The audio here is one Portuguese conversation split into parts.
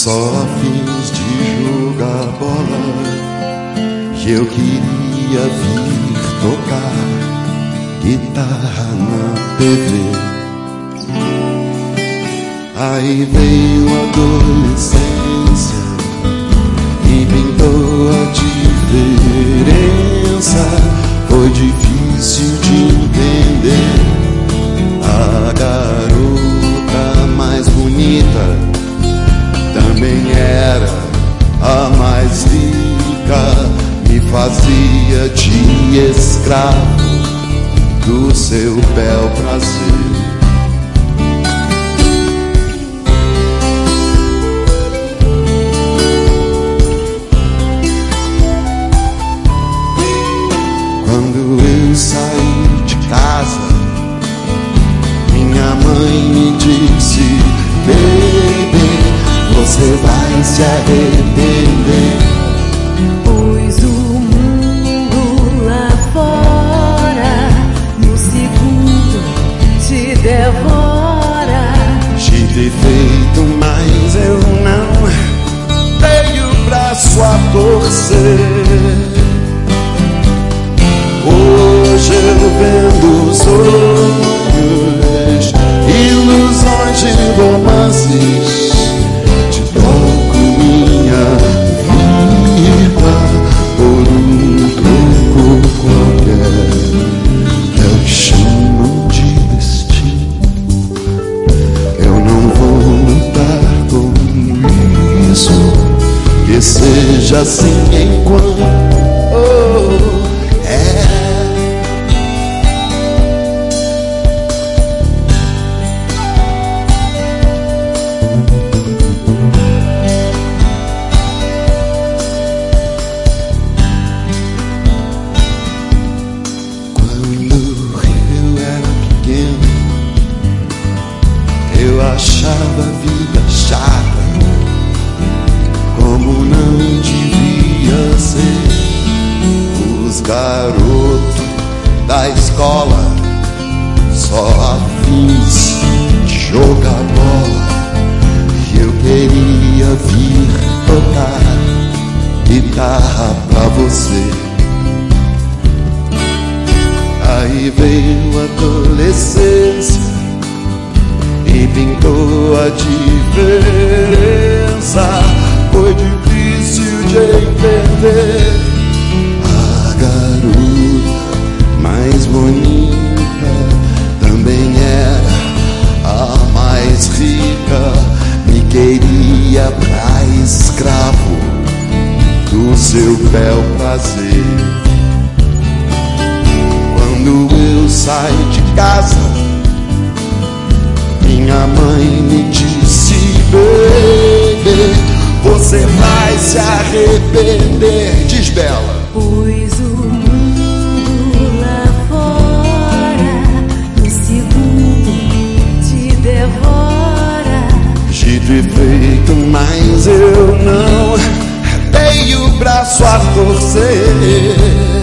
só a fins de jogar bola, e eu queria vir tocar guitarra na TV. Aí veio a adolescência e pintou a diferença. Foi difícil de entender. A garota mais bonita também era a mais rica. Me fazia de escravo do seu bel prazer. Quando eu saí de casa, minha mãe me disse: baby, você vai se arrepender, pois o mundo lá fora no segundo te devora. de defeito, mas eu não dei o braço a torcer. Hoje eu vendo sonhos, ilusões e romances, te troco minha vida por um troco qualquer. É o que chamam de destino. Eu não vou lutar com isso, que seja assim enquanto achava a vida chata, como não devia ser. Os garotos da escola só afins de jogar bola, e eu queria vir tocar guitarra pra você. Aí veio a adolescência e pintou a diferença. Foi difícil de entender. A garota mais bonita também era a mais rica. Me queria pra escravo do seu bel prazer. Quando eu saí de casa, minha mãe me disse: baby, você vai se arrepender. Diz Bela, pois o mundo lá fora no segundo te devora. dito e feito, mas eu não dei o braço a torcer.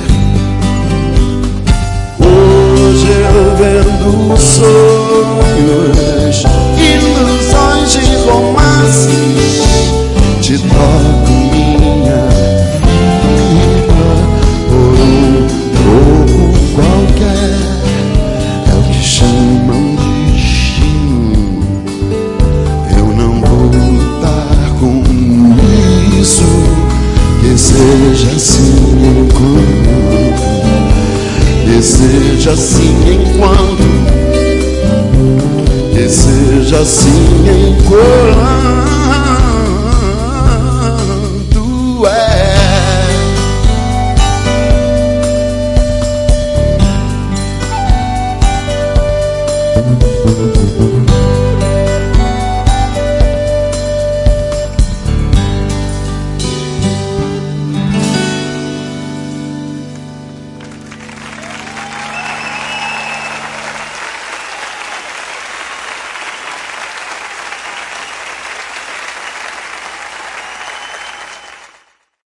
Hoje eu vendo sonhos, ilusões e romances, te troco minha vida por um troco qualquer. É o que chamam de destino. Eu não vou lutar com isso, que seja assim enquanto, que seja assim enquanto, que seja assim enquanto é.